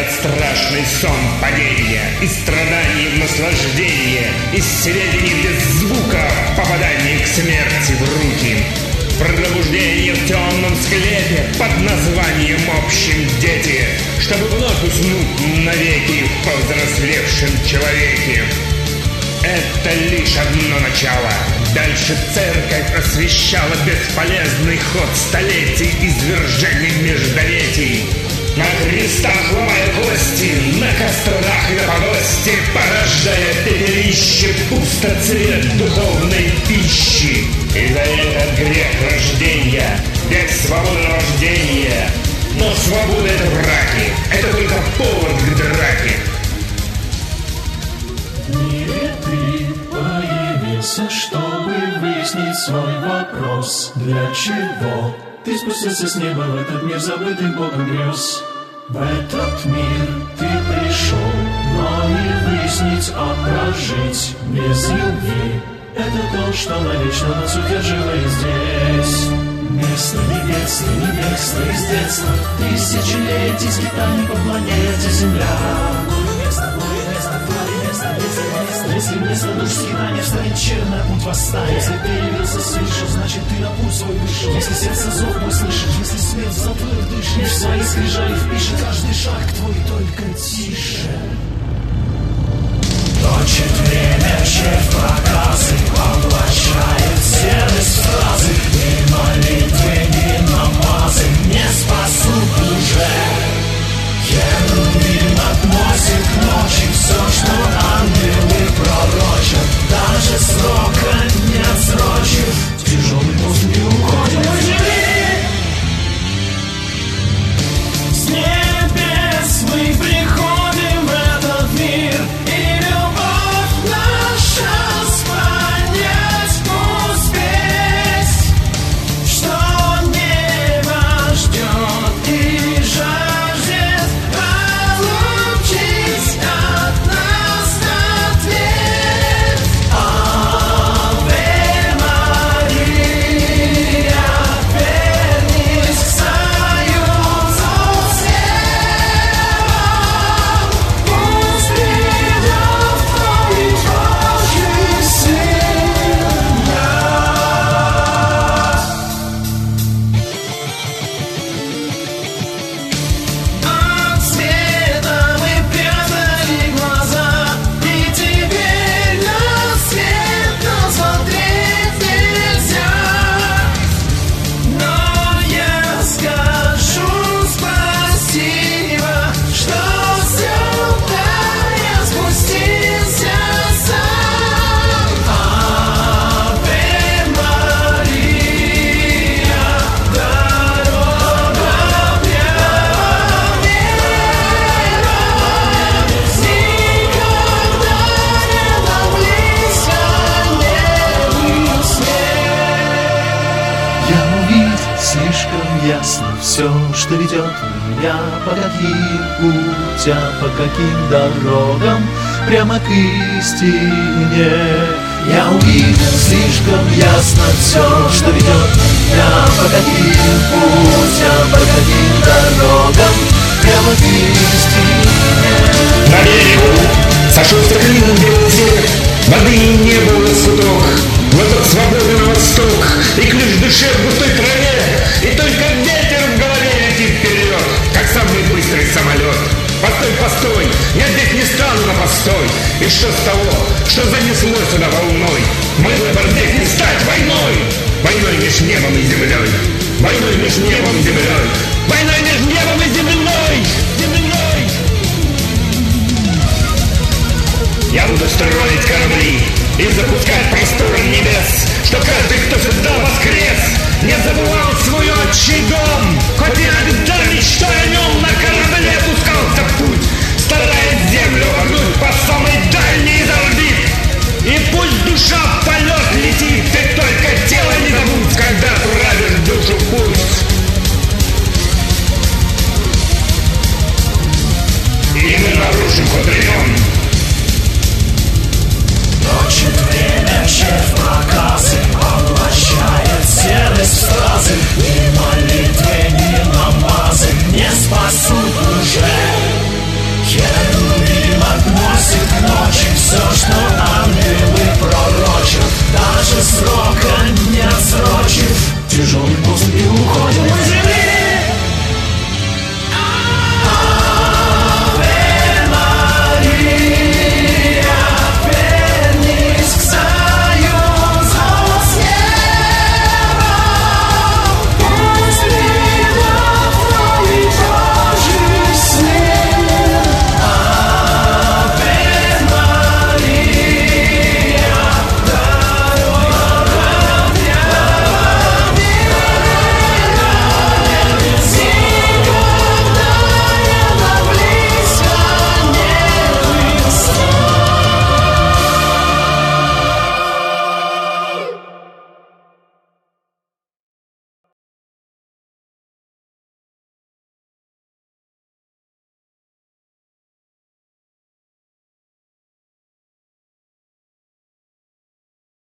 этот страшный сон падения, из страданий в наслаждение, из сведений без звука, попадание к смерти в руки. Пробуждение в темном склепе под названием «Общим дети», чтобы вновь уснуть навеки в повзрослевшем человеке. Это лишь одно начало. Дальше церковь освещала бесполезный ход столетий, извержений междоветий. На крестах ломая кости, на кострах и на погосте, порождая пепелище, пустоцвет духовной пищи. И за этот грех рождения, век свободы рождения. Но свобода — это враки, это только повод к драке. В мире ты появился, чтобы выяснить свой вопрос. Для чего ты спустился с неба в этот мир, забытый Богом грез? В этот мир ты пришел, но не выяснить, а прожить без любви. Это то, что навечно нас удерживает здесь. Место небес, ты из детства, тысячелетий скитаний по планете Земля. Если вместо душ скитания станет черная путь восстания, если ты явился свыше, значит ты на путь свой вышел. Если сердце зов мой слышишь, если смерть в затвор дышишь, в свои скрижали впишет каждый шаг твой, только тише. Точит время, червь проказы, поглощает серость фразы. Ни молитвы, ни намазы не спасут уже. Херувим относит к ночи все, что ангелы пророчат. Даже срока не отсрочив, тяжелый пост не уходит. С небес мы приходим в этот мир, и любовь наша понять успеть, что небо ждет и жаждет получить от нас ответ. Аве Мария, вернись к союзу с небом, пусть придет твой Божий Сын. От света мы прятали глаза, и теперь на свет нам смотреть нельзя. Но я скажу спасибо, что сюда я спустился сам. Аве Мария, дорога прямо мира, никогда не так близко не успеть. Я увидел слишком ясно все, что ведет меня, по каким путям, по каким дорогам, прямо к истине. Я увидел слишком ясно все, что ведет меня, по каким путям, по каким дорогам, прямо к истине. На берегу сошелся клином белый свет, воды и неба лоскуток, глоток свободы на восток, и ключ душе в густой траве, и только ветер в голове летит вперед, как самый быстрый самолет. Постой, постой, я здесь не стану на постой. И что с того, что занесло сюда волной? Мой выбор здесь не стать войной. Войной между небом и землей. Войной между небом и землей. Войной между небом и землей. Я буду строить корабли и запускать просторы небес, что каждый, кто сюда воскрес, не забывал свой отчий дом, хоть иногда, мечтая о нем, на корабле пускался в путь, стараясь землю обогнуть по самой дальней из орбит. И пусть душа в полет летит, ты только тело не забудь, когда отправишь душу в путь. И мы нарушим ход времен. Точит время, червь проказы, поглощает серый тяжелой поступью